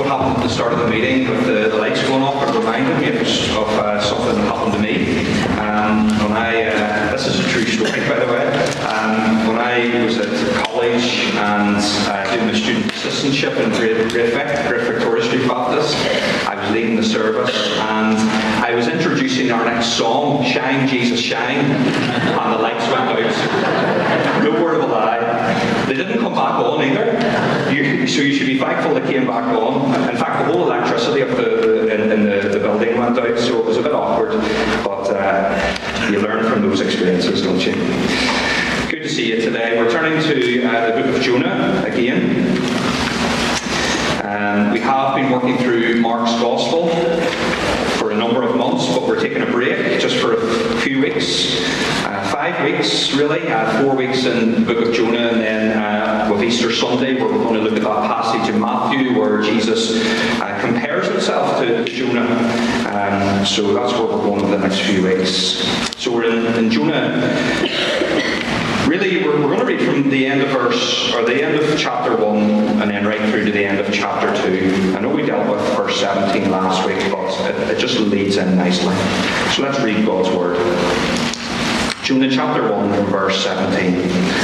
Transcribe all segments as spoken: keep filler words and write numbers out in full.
what happened at the start of the meeting with the, the lights going off. It reminded me of, of uh, something that happened to me. Um, when I, uh, this is a true story, by the way. Um, when I was at college and uh, doing the student assistantship in Great, Great, Vic, Great Victoria Street Baptist, I was leading the service and I was introducing our next song, Shine, Jesus, Shine, and the lights went out. No word of a lie. They didn't come back on either. You, so you should be thankful they came back on. In fact, the whole electricity of the, in, in the, the building went out, so it was a bit awkward. But uh, you learn from those experiences, don't you? Good to see you today. We're turning to uh, the book of Jonah again. Um, we have been working through Mark's Gospel for a number of months, but we're taking a break just for a few weeks. Uh, five weeks, really. Uh, four weeks in the book of Jonah, and then uh, with Easter Sunday, we're going to look at that passage in Matthew where Jesus uh, compares himself to Jonah. Um, so that's where we're going over the next few weeks. So we're in, in Jonah. Really, we're, we're going to read from the end of verse, or the end of chapter one, and then right through to the end of chapter two. I know we dealt with verse seventeen last week, but it, it just leads in nicely. So let's read God's word. Jonah chapter one, verse seventeen.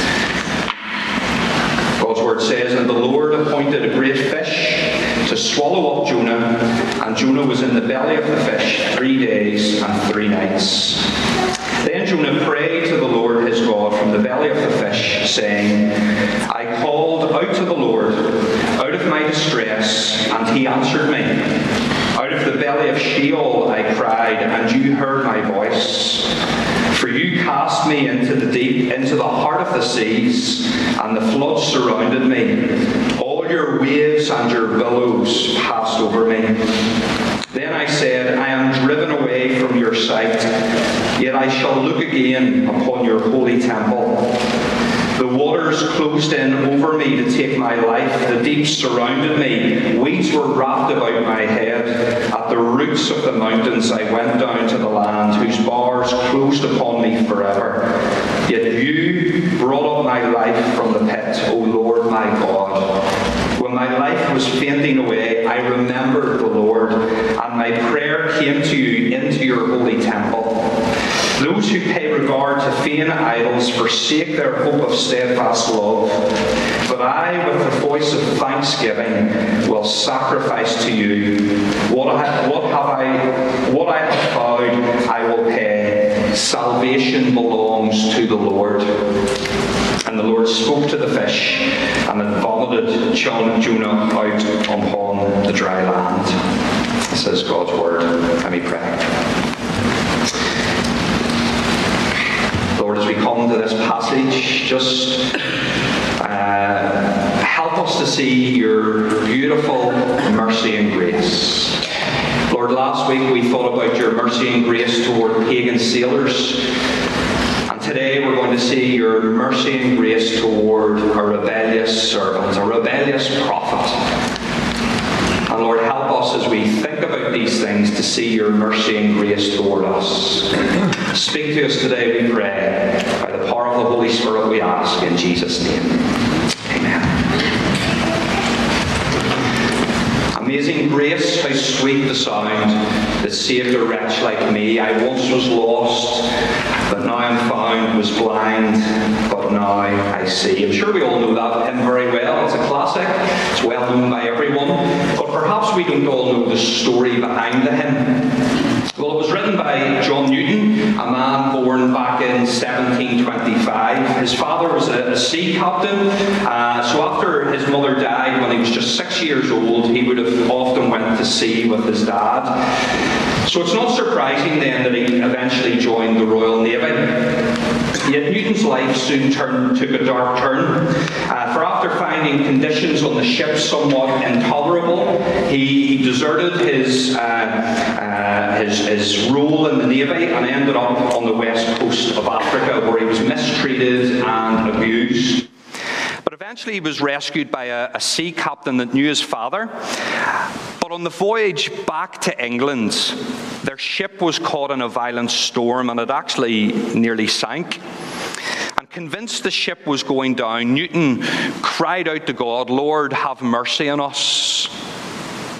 God's word says, "And the Lord appointed a great fish to swallow up Jonah, and Jonah was in the belly of the fish three days and three nights. Then Jonah prayed to the Lord his God from the belly of the fish, saying, I called out to the Lord out of my distress, and he answered me. Out of the belly of Sheol I cried, and you heard my voice. For you cast me into the deep, into the heart of the seas, and the floods surrounded me. All your waves and your billows passed over me. Then I said, I am driven away from your sight, yet I shall look again upon your holy temple. The waters closed in over me to take my life. The deeps surrounded me. Weeds were wrapped about my head. At the roots of the mountains I went down to the land, whose bars closed upon me forever. Yet you brought up my life from the pit, O Lord my God. When my life was fainting away, I remembered the Lord, and my prayer came to you into your holy temple. Those who pay regard to vain idols forsake their hope of steadfast love. But I, with the voice of thanksgiving, will sacrifice to you. What, I, what have I, what I have vowed, I will pay. Salvation belongs to the Lord." And the Lord spoke to the fish, and it vomited Jonah out upon the dry land. This is God's word. Let me pray. Lord, as we come to this passage, just uh, help us to see your beautiful mercy and grace. Lord, last week we thought about your mercy and grace toward pagan sailors. And today we're going to see your mercy and grace toward a rebellious servant, a rebellious prophet. And Lord, help us as we think about these things to see your mercy and grace toward us. Speak to us today, we pray. By the power of the Holy Spirit we ask, in Jesus' name. Amen. Amazing grace, how sweet the sound that saved a wretch like me. I once was lost, but now I'm found, was blind, but now I see. I'm sure we all know that hymn very well. It's a classic. It's well known by everyone. But perhaps we don't all know the story behind the hymn. Well, it was written by John Newton, a man born back in seventeen twenty-five. His father was a, a sea captain, uh, so after his mother died when he was just six years old, he would have often went to sea with his dad. So it's not surprising then that he eventually joined the Royal Navy. Yet Newton's life soon turned, took a dark turn. Uh, for after finding conditions on the ship somewhat intolerable, he, he deserted his, uh, uh, his, his role in the Navy and ended up on the west coast of Africa, where he was mistreated and abused. But eventually he was rescued by a, a sea captain that knew his father. But on the voyage back to England, their ship was caught in a violent storm and it actually nearly sank. And convinced the ship was going down, Newton cried out to God, "Lord, have mercy on us."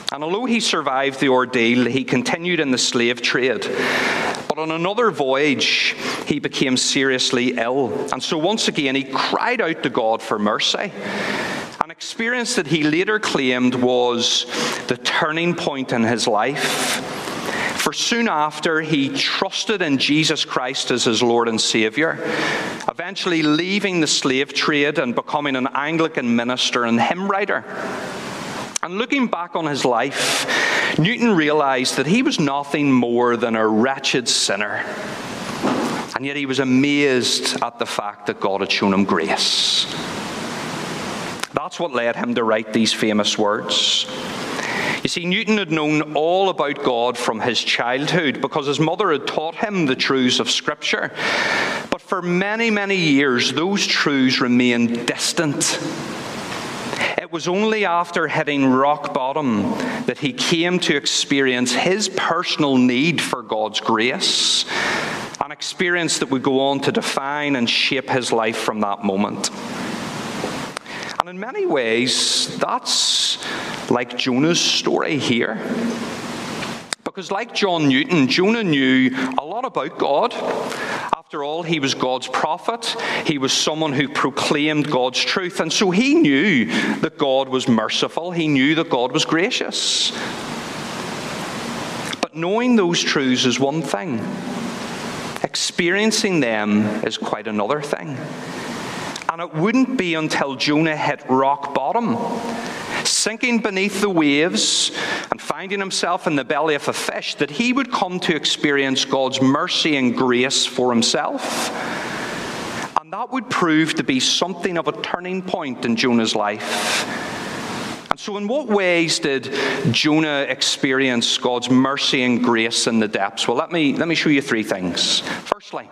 And although he survived the ordeal, he continued in the slave trade. But on another voyage, he became seriously ill. And so once again, he cried out to God for mercy. An experience that he later claimed was the turning point in his life. For soon after, he trusted in Jesus Christ as his Lord and Savior, eventually leaving the slave trade and becoming an Anglican minister and hymn writer. And looking back on his life, Newton realized that he was nothing more than a wretched sinner. And yet he was amazed at the fact that God had shown him grace. That's what led him to write these famous words. You see, Newton had known all about God from his childhood because his mother had taught him the truths of Scripture. But for many, many years, those truths remained distant. It was only after hitting rock bottom that he came to experience his personal need for God's grace, an experience that would go on to define and shape his life from that moment. And in many ways, that's like Jonah's story here. Because like John Newton, Jonah knew a lot about God. After all, he was God's prophet. He was someone who proclaimed God's truth. And so he knew that God was merciful. He knew that God was gracious. But knowing those truths is one thing. Experiencing them is quite another thing. And it wouldn't be until Jonah hit rock bottom, sinking beneath the waves and finding himself in the belly of a fish, that he would come to experience God's mercy and grace for himself. And that would prove to be something of a turning point in Jonah's life. And so in what ways did Jonah experience God's mercy and grace in the depths? Well, let me, let me show you three things. Firstly,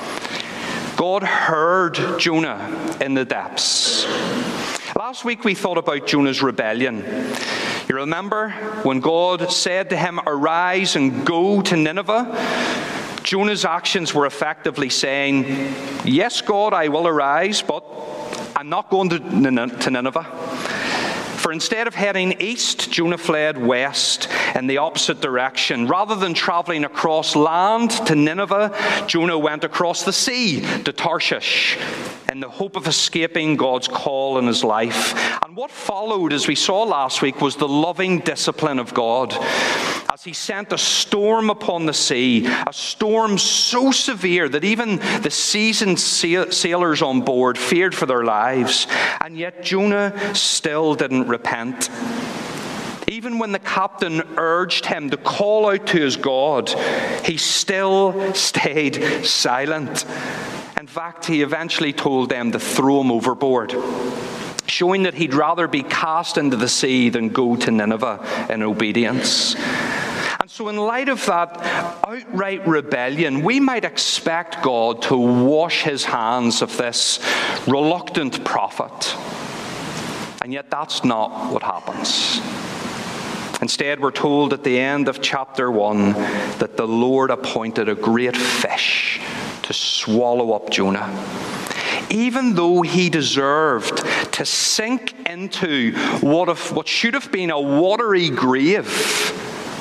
God heard Jonah in the depths. Last week we thought about Jonah's rebellion. You remember when God said to him, "Arise and go to Nineveh"? Jonah's actions were effectively saying, "Yes, God, I will arise, but I'm not going to Nineveh." For instead of heading east, Jonah fled west in the opposite direction. Rather than traveling across land to Nineveh, Jonah went across the sea to Tarshish in the hope of escaping God's call in his life. And what followed, as we saw last week, was the loving discipline of God as he sent a storm upon the sea, a storm so severe that even the seasoned sailors on board feared for their lives. And yet Jonah still didn't repent. Even when the captain urged him to call out to his God, he still stayed silent. In fact, he eventually told them to throw him overboard, showing that he'd rather be cast into the sea than go to Nineveh in obedience. And so in light of that outright rebellion, we might expect God to wash his hands of this reluctant prophet. And yet that's not what happens. Instead, we're told at the end of chapter one that the Lord appointed a great fish to swallow up Jonah. Even though he deserved to sink into what, if, what should have been a watery grave,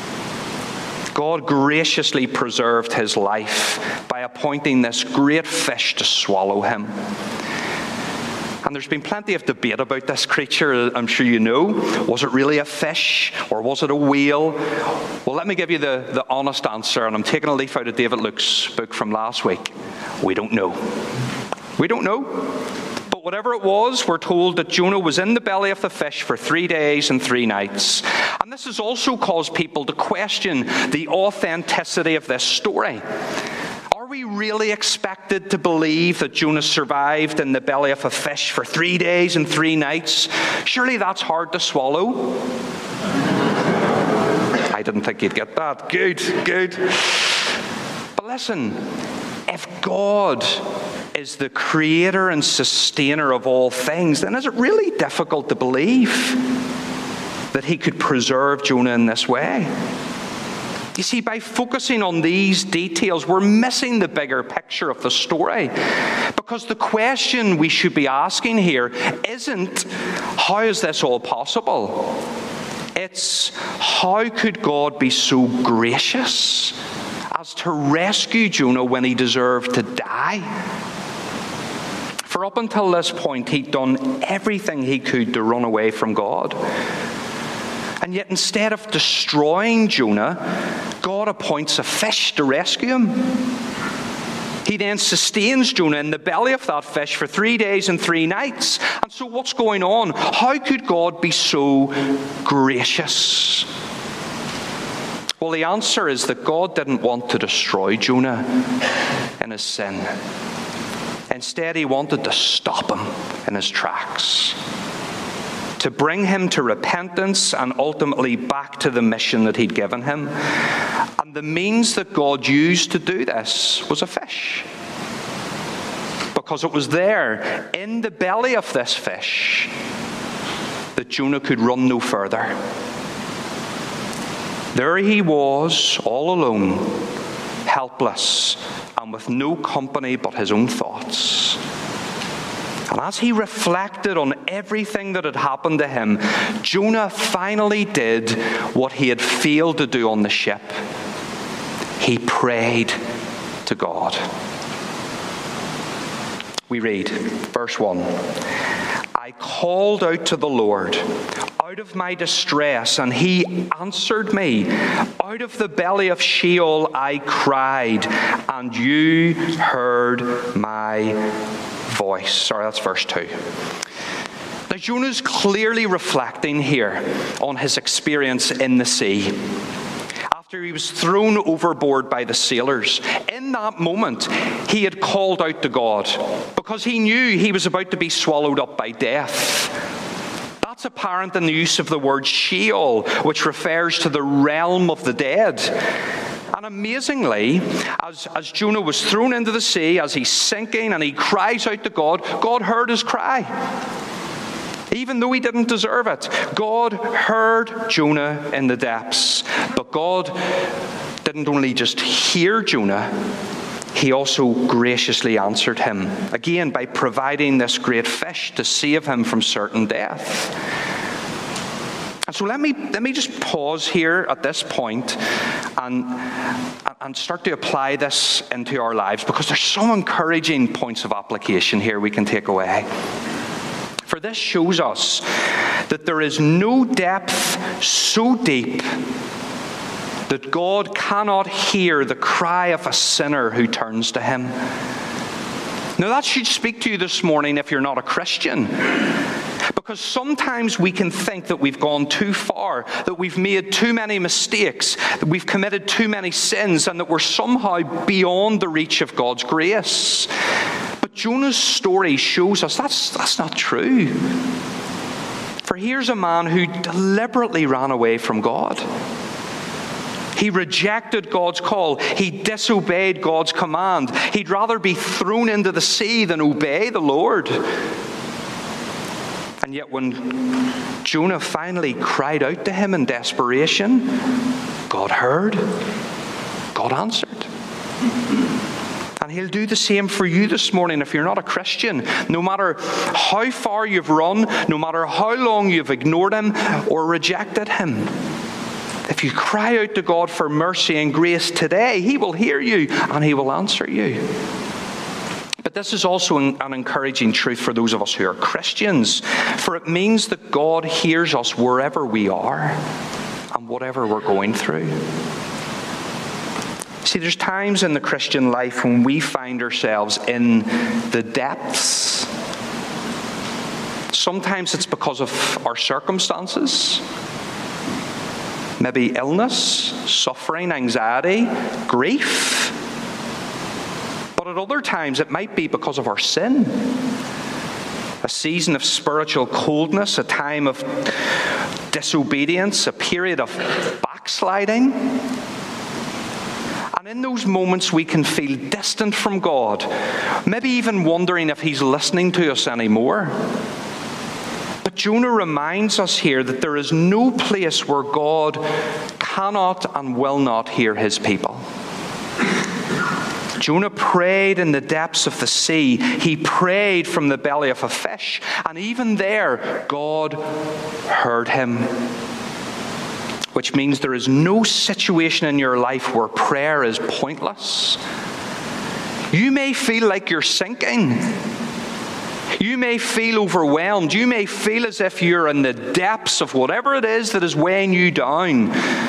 God graciously preserved his life by appointing this great fish to swallow him. And there's been plenty of debate about this creature, I'm sure you know. Was it really a fish or was it a whale? Well, let me give you the, the honest answer, and I'm taking a leaf out of David Luke's book from last week. We don't know. We don't know. But whatever it was, we're told that Jonah was in the belly of the fish for three days and three nights. And this has also caused people to question the authenticity of this story. Are we really expected to believe that Jonah survived in the belly of a fish for three days and three nights? Surely that's hard to swallow. I didn't think you'd get that. Good, good. But listen, if God is the creator and sustainer of all things, then is it really difficult to believe that he could preserve Jonah in this way? You see, by focusing on these details, we're missing the bigger picture of the story. Because the question we should be asking here isn't, how is this all possible? It's how could God be so gracious as to rescue Jonah when he deserved to die? For up until this point, he'd done everything he could to run away from God. And yet instead of destroying Jonah, God appoints a fish to rescue him. He then sustains Jonah in the belly of that fish for three days and three nights. And so what's going on? How could God be so gracious? Well, the answer is that God didn't want to destroy Jonah in his sin. Instead, he wanted to stop him in his tracks, to bring him to repentance and ultimately back to the mission that he'd given him. And the means that God used to do this was a fish. Because it was there, in the belly of this fish, that Jonah could run no further. There he was, all alone, helpless, and with no company but his own thoughts. And as he reflected on everything that had happened to him, Jonah finally did what he had failed to do on the ship. He prayed to God. We read, verse one, I called out to the Lord out of my distress, and he answered me. Out of the belly of Sheol I cried, and you heard my voice. Sorry, that's verse two. Now, Jonah's clearly reflecting here on his experience in the sea. After he was thrown overboard by the sailors, in that moment, he had called out to God because he knew he was about to be swallowed up by death. That's apparent in the use of the word Sheol, which refers to the realm of the dead. And amazingly, as, as Jonah was thrown into the sea, as he's sinking and he cries out to God, God heard his cry. Even though he didn't deserve it, God heard Jonah in the depths. But God didn't only just hear Jonah, he also graciously answered him, again by providing this great fish to save him from certain death. And so let me let me just pause here at this point and, and start to apply this into our lives, because there's some encouraging points of application here we can take away. For this shows us that there is no depth so deep that God cannot hear the cry of a sinner who turns to him. Now that should speak to you this morning if you're not a Christian. Because sometimes we can think that we've gone too far, that we've made too many mistakes, that we've committed too many sins, and that we're somehow beyond the reach of God's grace. But Jonah's story shows us that's, that's not true. For here's a man who deliberately ran away from God. He rejected God's call. He disobeyed God's command. He'd rather be thrown into the sea than obey the Lord. And yet when Jonah finally cried out to him in desperation, God heard, God answered. And he'll do the same for you this morning if you're not a Christian. No matter how far you've run, no matter how long you've ignored him or rejected him, if you cry out to God for mercy and grace today, he will hear you and he will answer you. But this is also an encouraging truth for those of us who are Christians, for it means that God hears us wherever we are and whatever we're going through. See, there's times in the Christian life when we find ourselves in the depths. Sometimes it's because of our circumstances. Maybe illness, suffering, anxiety, grief. But at other times it might be because of our sin. A season of spiritual coldness, a time of disobedience, a period of backsliding. And in those moments we can feel distant from God, maybe even wondering if he's listening to us anymore. But Jonah reminds us here that there is no place where God cannot and will not hear his people. Jonah prayed in the depths of the sea. He prayed from the belly of a fish. And even there, God heard him. which means there is no situation in your life where prayer is pointless. You may feel like you're sinking. You may feel overwhelmed. You may feel as if you're in the depths of whatever it is that is weighing you down.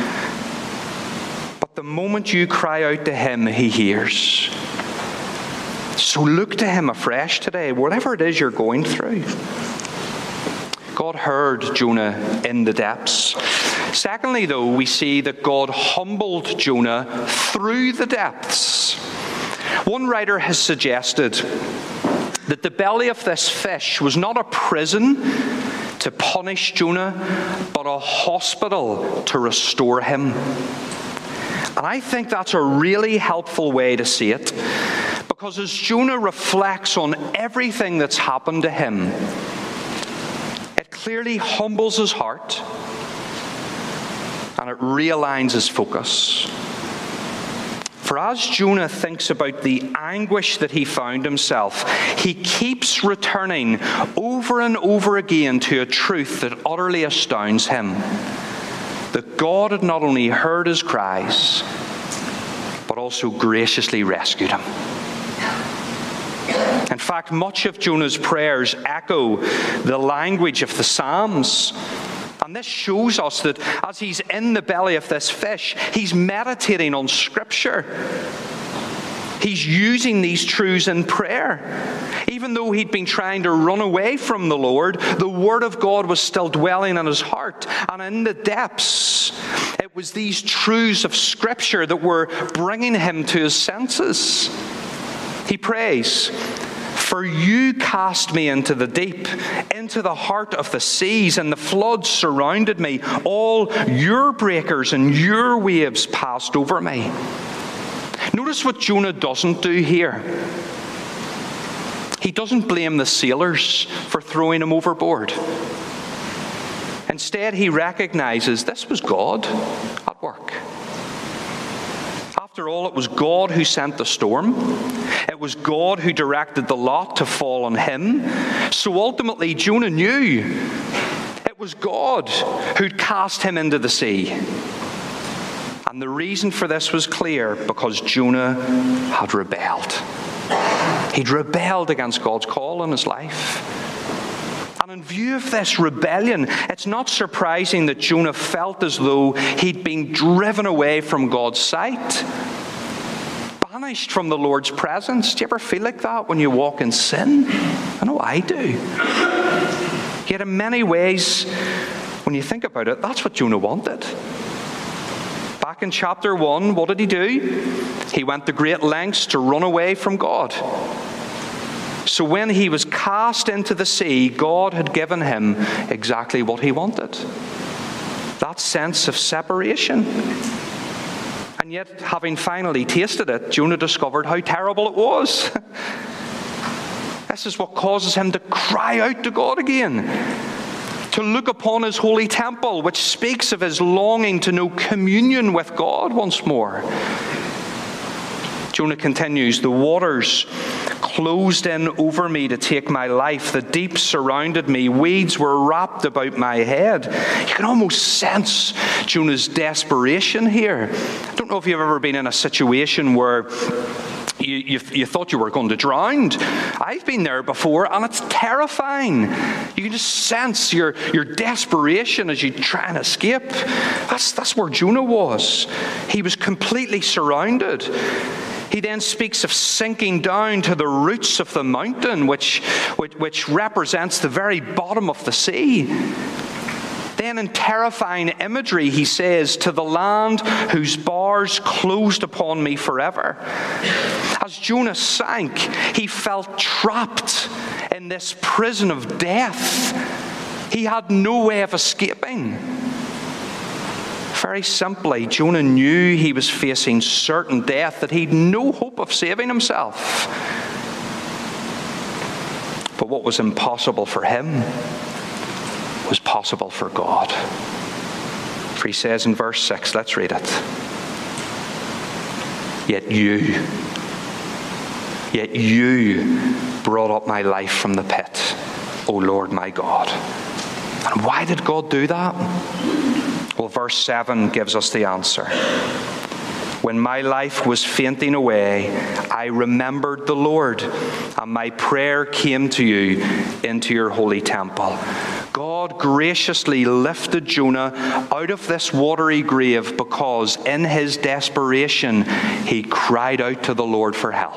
But the moment you cry out to him, he hears. So look to him afresh today, whatever it is you're going through. God heard Jonah in the depths. Secondly, though, we see that God humbled Jonah through the depths. One writer has suggested that the belly of this fish was not a prison to punish Jonah, but a hospital to restore him. And I think that's a really helpful way to see it, because as Jonah reflects on everything that's happened to him, it clearly humbles his heart and it realigns his focus. For as Jonah thinks about the anguish that he found himself, he keeps returning over and over again to a truth that utterly astounds him: that God had not only heard his cries, but also graciously rescued him. In fact, much of Jonah's prayers echo the language of the Psalms. And this shows us that as he's in the belly of this fish, he's meditating on Scripture. He's using these truths in prayer. Even though he'd been trying to run away from the Lord, the Word of God was still dwelling in his heart. And in the depths, it was these truths of Scripture that were bringing him to his senses. He prays, "For you cast me into the deep, into the heart of the seas, and the floods surrounded me. All your breakers and your waves passed over me." Notice what Jonah doesn't do here. He doesn't blame the sailors for throwing him overboard. Instead, he recognizes this was God at work. After all, it was God who sent the storm. It was God who directed the lot to fall on him. So ultimately, Jonah knew it was God who'd cast him into the sea. And the reason for this was clear: because Jonah had rebelled. He'd rebelled against God's call in his life. And in view of this rebellion, it's not surprising that Jonah felt as though he'd been driven away from God's sight, banished from the Lord's presence. Do you ever feel like that when you walk in sin? I know I do. Yet in many ways, when you think about it, that's what Jonah wanted. Back in chapter one, what did he do? He went to great lengths to run away from God. So when he was cast into the sea, God had given him exactly what he wanted. That sense of separation. And yet, having finally tasted it, Jonah discovered how terrible it was. This is what causes him to cry out to God again, to look upon his holy temple, which speaks of his longing to know communion with God once more. Jonah continues, "The waters closed in over me to take my life. The deep surrounded me. Weeds were wrapped about my head." You can almost sense Jonah's desperation here. I don't know if you've ever been in a situation where You, you, you thought you were going to drown. I've been there before, and it's terrifying. You can just sense your, your desperation as you try and escape. That's, that's where Jonah was. He was completely surrounded. He then speaks of sinking down to the roots of the mountain, which, which, which represents the very bottom of the sea. Then in terrifying imagery, he says, "To the land whose bars closed upon me forever." As Jonah sank, he felt trapped in this prison of death. He had no way of escaping. Very simply, Jonah knew he was facing certain death, that he'd no hope of saving himself. But what was impossible for him was possible for God. For he says in verse six, let's read it. Yet you, yet you brought up my life from the pit, O Lord my God. And why did God do that? Well, verse seven gives us the answer. When my life was fainting away, I remembered the Lord, and my prayer came to you into your holy temple. God graciously lifted Jonah out of this watery grave because in his desperation, he cried out to the Lord for help.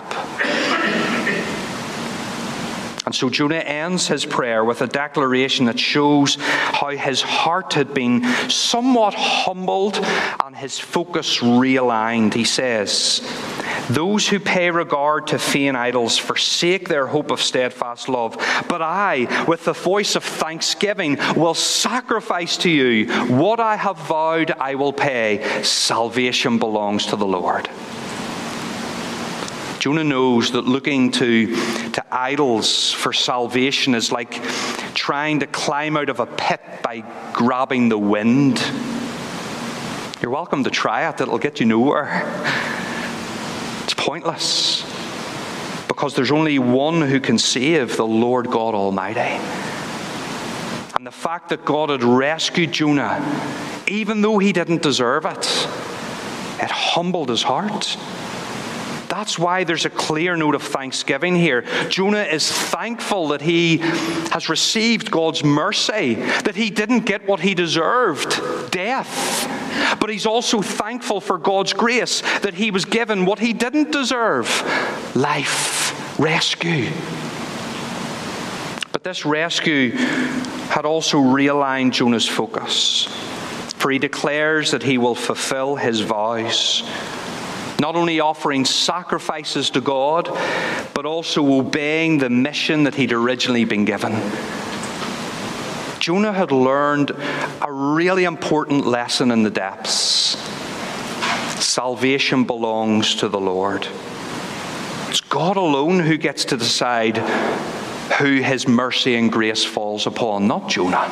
And so Jonah ends his prayer with a declaration that shows how his heart had been somewhat humbled and his focus realigned. He says, "Those who pay regard to vain idols forsake their hope of steadfast love. But I, with the voice of thanksgiving, will sacrifice to you. What I have vowed I will pay. Salvation belongs to the Lord." Jonah knows that looking to, to idols for salvation is like trying to climb out of a pit by grabbing the wind. You're welcome to try it. It'll get you nowhere. It's pointless. Because there's only one who can save, the Lord God Almighty. And the fact that God had rescued Jonah, even though he didn't deserve it, it humbled his heart. That's why there's a clear note of thanksgiving here. Jonah is thankful that he has received God's mercy, that he didn't get what he deserved, death. But he's also thankful for God's grace, that he was given what he didn't deserve, life, rescue. But this rescue had also realigned Jonah's focus, for he declares that he will fulfill his vows. Not only offering sacrifices to God, but also obeying the mission that he'd originally been given. Jonah had learned a really important lesson in the depths. Salvation belongs to the Lord. It's God alone who gets to decide who his mercy and grace falls upon, not Jonah.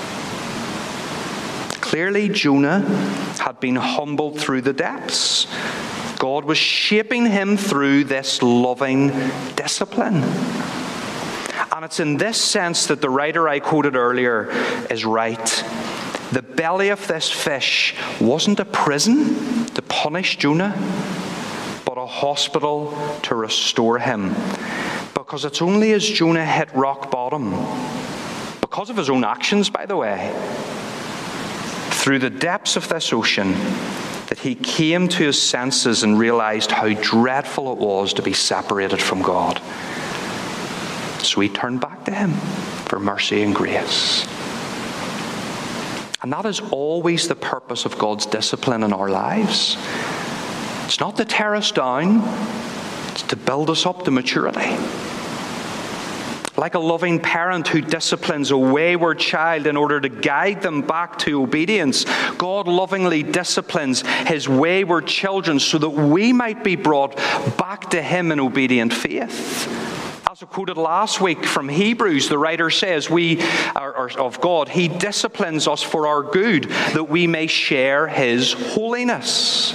Clearly, Jonah had been humbled through the depths. God was shaping him through this loving discipline. And it's in this sense that the writer I quoted earlier is right. The belly of this fish wasn't a prison to punish Jonah, but a hospital to restore him. Because it's only as Jonah hit rock bottom, because of his own actions, by the way, through the depths of this ocean, that he came to his senses and realized how dreadful it was to be separated from God. So he turned back to him for mercy and grace. And that is always the purpose of God's discipline in our lives. It's not to tear us down, it's to build us up to maturity. Like a loving parent who disciplines a wayward child in order to guide them back to obedience, God lovingly disciplines his wayward children so that we might be brought back to him in obedient faith. As I quoted last week from Hebrews, the writer says, we are, are of God, he disciplines us for our good, that we may share his holiness.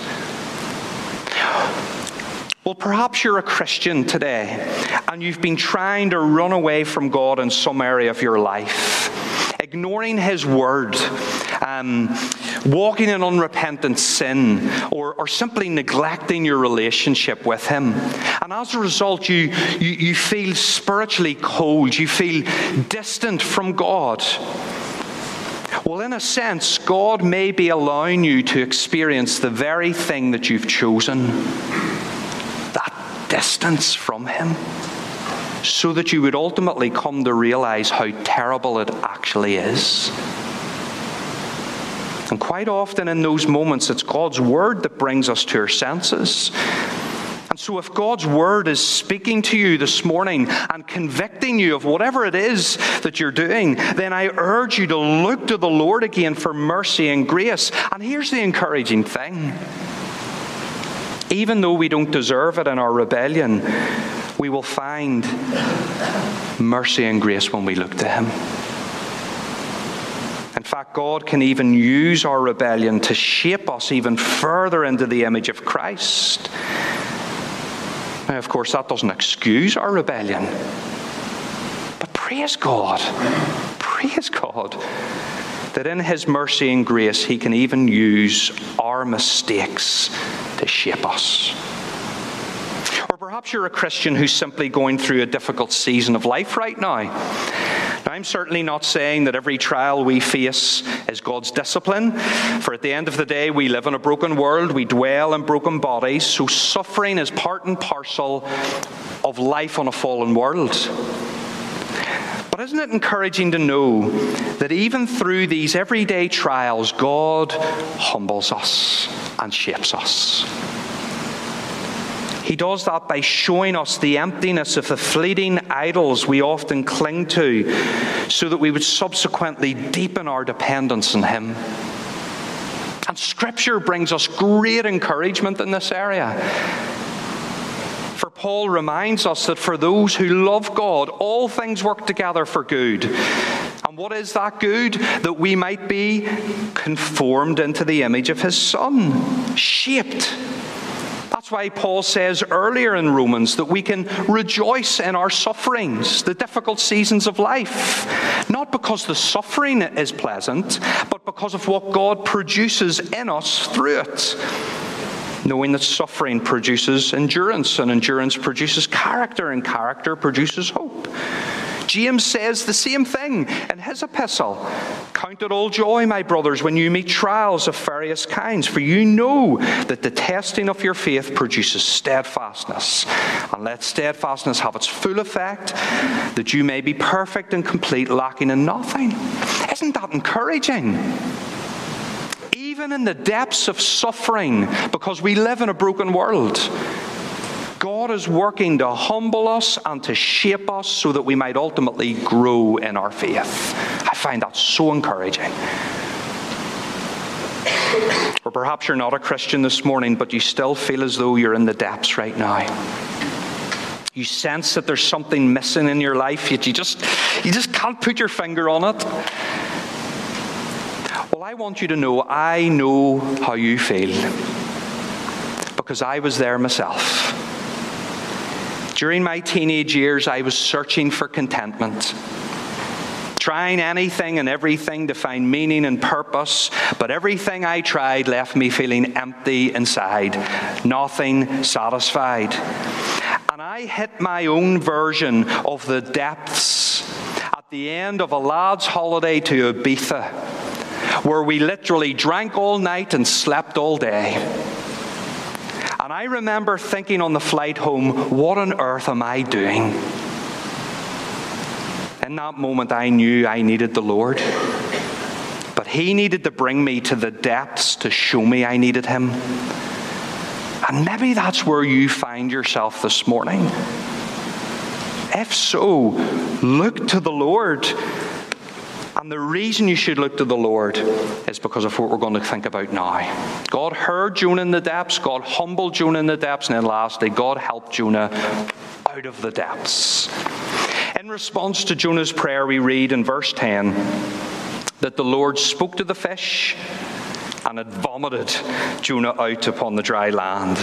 Well, perhaps you're a Christian today, and you've been trying to run away from God in some area of your life, ignoring his word, um, walking in unrepentant sin, or, or simply neglecting your relationship with him. And as a result, you, you, you feel spiritually cold, you feel distant from God. Well, in a sense, God may be allowing you to experience the very thing that you've chosen. Distance from him, so that you would ultimately come to realize how terrible it actually is. And quite often in those moments, it's God's word that brings us to our senses. And so if God's word is speaking to you this morning and convicting you of whatever it is that you're doing, then I urge you to look to the Lord again for mercy and grace. And here's the encouraging thing. Even though we don't deserve it in our rebellion, we will find mercy and grace when we look to him. In fact, God can even use our rebellion to shape us even further into the image of Christ. Now, of course, that doesn't excuse our rebellion. But praise God. Praise God. that in his mercy and grace, he can even use our mistakes to shape us. Or perhaps you're a Christian who's simply going through a difficult season of life right now. Now, I'm certainly not saying that every trial we face is God's discipline, for at the end of the day, we live in a broken world, we dwell in broken bodies, so suffering is part and parcel of life on a fallen world. But isn't it encouraging to know that even through these everyday trials, God humbles us and shapes us? He does that by showing us the emptiness of the fleeting idols we often cling to, so that we would subsequently deepen our dependence on him. And Scripture brings us great encouragement in this area. For Paul reminds us that for those who love God, all things work together for good. And what is that good? That we might be conformed into the image of his Son, shaped. That's why Paul says earlier in Romans that we can rejoice in our sufferings, the difficult seasons of life, not because the suffering is pleasant, but because of what God produces in us through it. Knowing that suffering produces endurance, and endurance produces character, and character produces hope. James says the same thing in his epistle. Count it all joy, my brothers, when you meet trials of various kinds, for you know that the testing of your faith produces steadfastness. And let steadfastness have its full effect, that you may be perfect and complete, lacking in nothing. Isn't that encouraging? Even in the depths of suffering, because we live in a broken world, God is working to humble us and to shape us so that we might ultimately grow in our faith. I find that so encouraging. Or perhaps you're not a Christian this morning, but you still feel as though you're in the depths right now. You sense that there's something missing in your life, yet you just, you just can't put your finger on it. Well, I want you to know, I know how you feel, because I was there myself. During my teenage years, I was searching for contentment, trying anything and everything to find meaning and purpose, but everything I tried left me feeling empty inside, nothing satisfied. And I hit my own version of the depths at the end of a lad's holiday to Ibiza, where we literally drank all night and slept all day. And I remember thinking on the flight home, what on earth am I doing? In that moment, I knew I needed the Lord. But he needed to bring me to the depths to show me I needed him. And maybe that's where you find yourself this morning. If so, look to the Lord. And the reason you should look to the Lord is because of what we're going to think about now. God heard Jonah in the depths, God humbled Jonah in the depths, and then lastly, God helped Jonah out of the depths. In response to Jonah's prayer, we read in verse ten that the Lord spoke to the fish and it vomited Jonah out upon the dry land.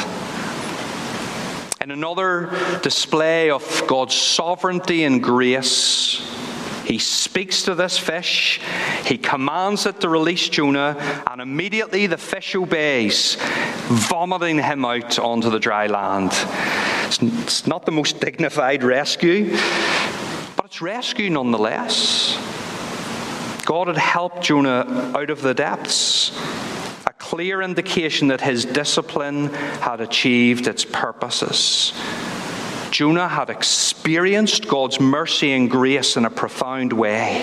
In another display of God's sovereignty and grace, he speaks to this fish, he commands it to release Jonah, and immediately the fish obeys, vomiting him out onto the dry land. It's not the most dignified rescue, but it's rescue nonetheless. God had helped Jonah out of the depths, a clear indication that his discipline had achieved its purposes. Jonah had experienced God's mercy and grace in a profound way.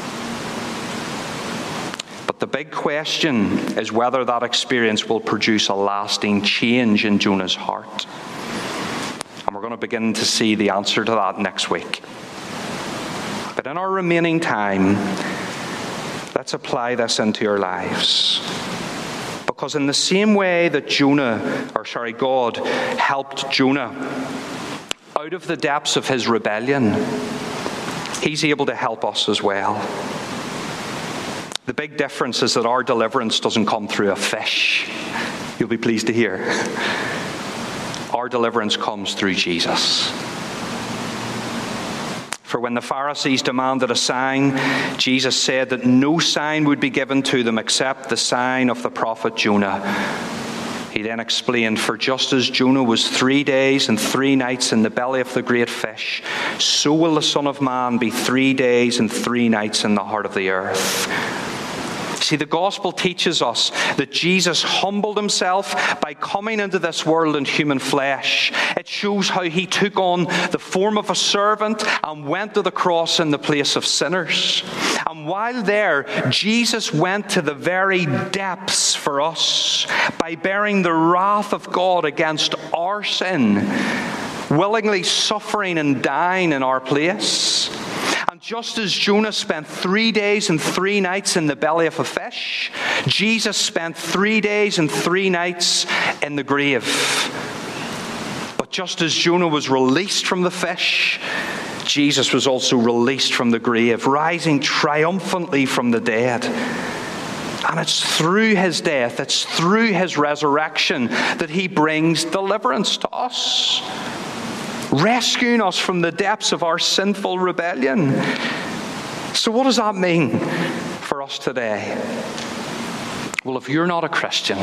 But the big question is whether that experience will produce a lasting change in Jonah's heart. And we're going to begin to see the answer to that next week. But in our remaining time, let's apply this into our lives. Because in the same way that Jonah, or sorry, God helped Jonah out of the depths of his rebellion, he's able to help us as well. The big difference is that our deliverance doesn't come through a fish. You'll be pleased to hear. Our deliverance comes through Jesus. For when the Pharisees demanded a sign, Jesus said that no sign would be given to them except the sign of the prophet Jonah. He then explained, for just as Jonah was three days and three nights in the belly of the great fish, so will the Son of Man be three days and three nights in the heart of the earth. See, the gospel teaches us that Jesus humbled himself by coming into this world in human flesh. It shows how he took on the form of a servant and went to the cross in the place of sinners. And while there, Jesus went to the very depths for us by bearing the wrath of God against our sin, willingly suffering and dying in our place. And just as Jonah spent three days and three nights in the belly of a fish, Jesus spent three days and three nights in the grave. But just as Jonah was released from the fish, Jesus was also released from the grave, rising triumphantly from the dead. And it's through his death, it's through his resurrection that he brings deliverance to us, rescuing us from the depths of our sinful rebellion. So what does that mean for us today? Well, if you're not a Christian,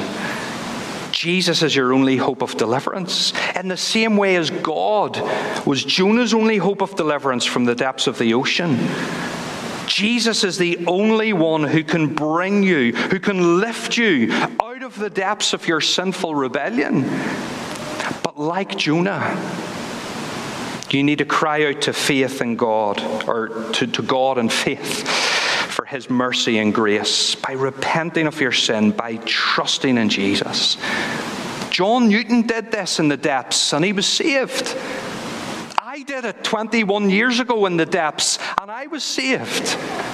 Jesus is your only hope of deliverance. In the same way as God was Jonah's only hope of deliverance from the depths of the ocean, Jesus is the only one who can bring you, who can lift you out of the depths of your sinful rebellion. But like Jonah, you need to cry out to faith in God, or to, to God in faith for his mercy and grace, by repenting of your sin, by trusting in Jesus. John Newton did this in the depths, and he was saved. I did it twenty-one years ago in the depths, and I was saved.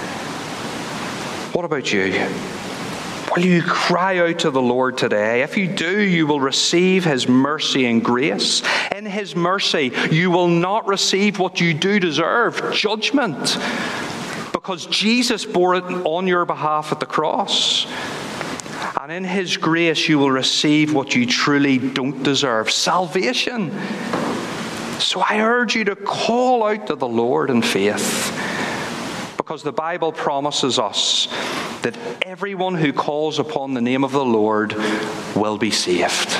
What about you? Will you cry out to the Lord today? If you do, you will receive his mercy and grace. In his mercy, you will not receive what you do deserve, judgment, because Jesus bore it on your behalf at the cross. And in his grace, you will receive what you truly don't deserve, salvation. So I urge you to call out to the Lord in faith, because the Bible promises us that everyone who calls upon the name of the Lord will be saved.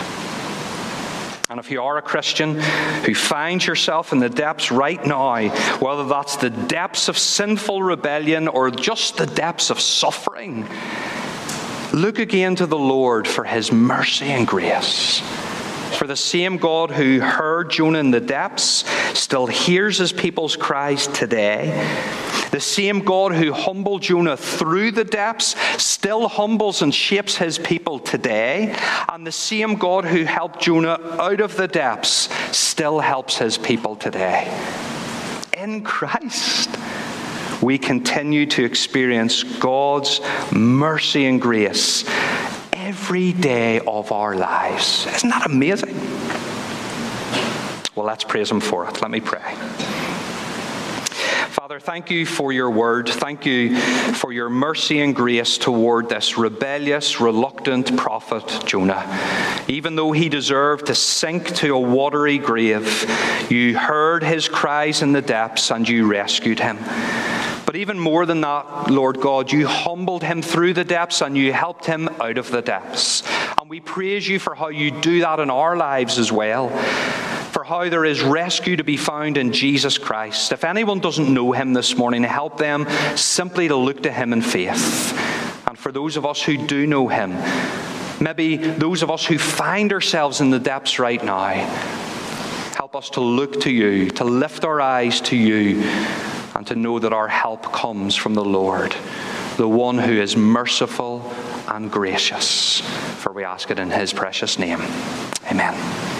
And if you are a Christian who finds yourself in the depths right now, whether that's the depths of sinful rebellion or just the depths of suffering, look again to the Lord for his mercy and grace. For the same God who heard Jonah in the depths still hears his people's cries today. The same God who humbled Jonah through the depths still humbles and shapes his people today. And the same God who helped Jonah out of the depths still helps his people today. In Christ, we continue to experience God's mercy and grace every day of our lives. Isn't that amazing? Well, let's praise him for it. Let me pray. Father, thank you for your word. Thank you for your mercy and grace toward this rebellious, reluctant prophet Jonah. Even though he deserved to sink to a watery grave, you heard his cries in the depths and you rescued him. But even more than that, Lord God, you humbled him through the depths and you helped him out of the depths. And we praise you for how you do that in our lives as well, for how there is rescue to be found in Jesus Christ. If anyone doesn't know him this morning, help them simply to look to him in faith. And for those of us who do know him, maybe those of us who find ourselves in the depths right now, help us to look to you, to lift our eyes to you, and to know that our help comes from the Lord, the one who is merciful and gracious. For we ask it in his precious name. Amen.